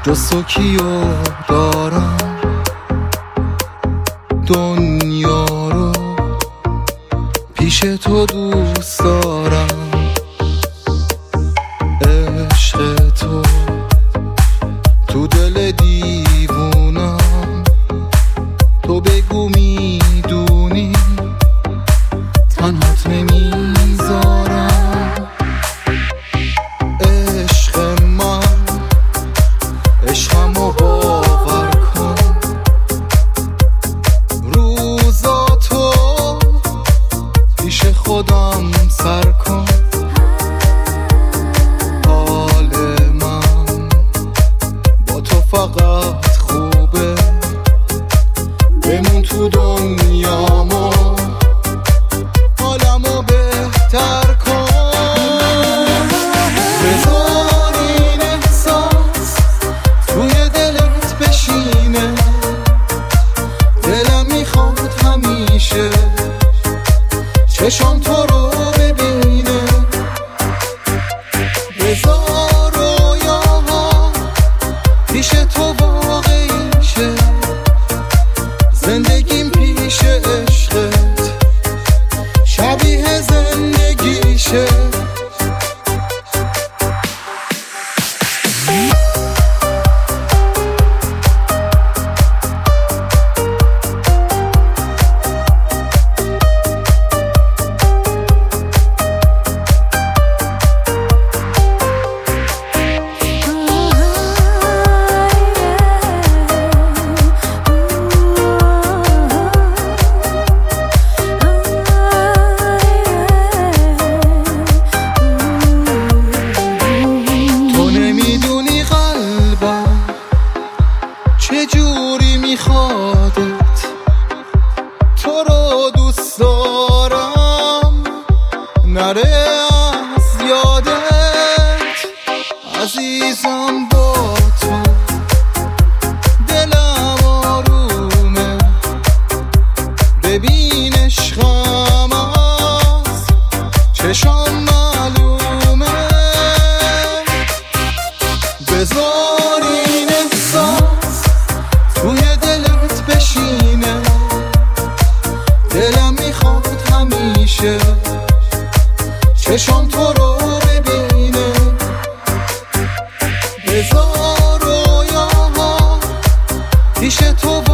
جز تو کیو دارم دنیا رو پیش تو دوست دارم عشق تو دل دیوونم تو بگو میدونی تنهات نمیذارم عشق من عشقمو باور کن روزاتو پیش خودم سر کن حال من با تو فقط خوبه بمون تو دنیامو حالمو بهتر کن بذار این احساس توی دلت بشینه دلم میخواد همیشه چشام تو رو ببینه بذار رویاها پیش تو واقعی شه زندگیم پیش عشقت شبیه زندگیشه چجوری میخوادت تو رو دوست دارم نره از یادت عزیزم با تو دلم آرومه ببین عشقم از چشام معلومه بذار این احساس توی دلت بشینه دلم میخواد همیشه چشام تو رو ببینه بذار رویاها پیش تو